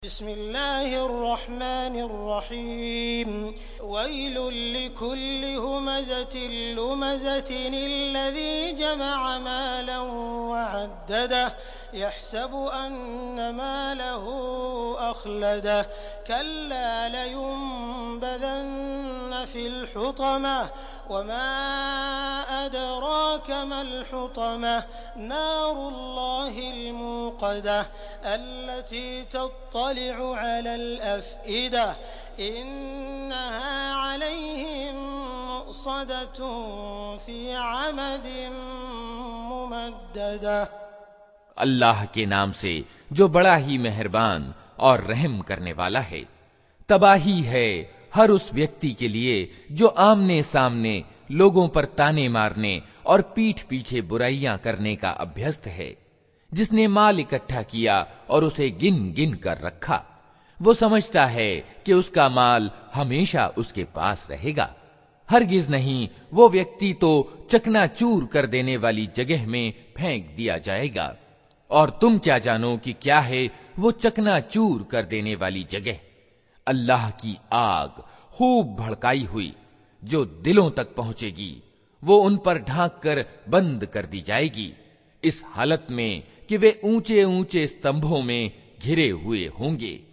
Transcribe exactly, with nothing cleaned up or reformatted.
बिस्मिल्लाहिर्रहमानिर्रहीम वैलुल लिकुल्लि हुमज़तिन लुमज़तिन अल्लज़ी जमअ मालन वअद्ददह यहसबु अन्न मालहु अख़लदह कल्ला लयुनबज़न्न फ़िल हुतमह वमा अदराक मल हुतमह नारुल्लाहिल मूक़दह अल्लती तत्तलिउ अलल अफ़इदा इन्नहा अलैहिम मुअ्सदतुन फ़ी अमदिन मुमद्ददह। अल्लाह के नाम से जो बड़ा ही मेहरबान और रहम करने वाला है। तबाही है हर उस व्यक्ति के लिए जो आमने सामने लोगों पर ताने मारने और पीठ पीछे बुराइयां करने का अभ्यस्त है, जिसने माल इकट्ठा किया और उसे गिन गिन कर रखा। वो समझता है कि उसका माल हमेशा उसके पास रहेगा। हरगिज नहीं, वो व्यक्ति तो चकनाचूर कर देने वाली जगह में फेंक दिया जाएगा। और तुम क्या जानो कि क्या है वो चकनाचूर कर देने वाली जगह? अल्लाह की आग खूब भड़काई हुई जो दिलों तक पहुंचेगी, वो उन पर ढांक कर बंद कर दी जाएगी, इस हालत में कि वे ऊंचे ऊंचे स्तंभों में घिरे हुए होंगे।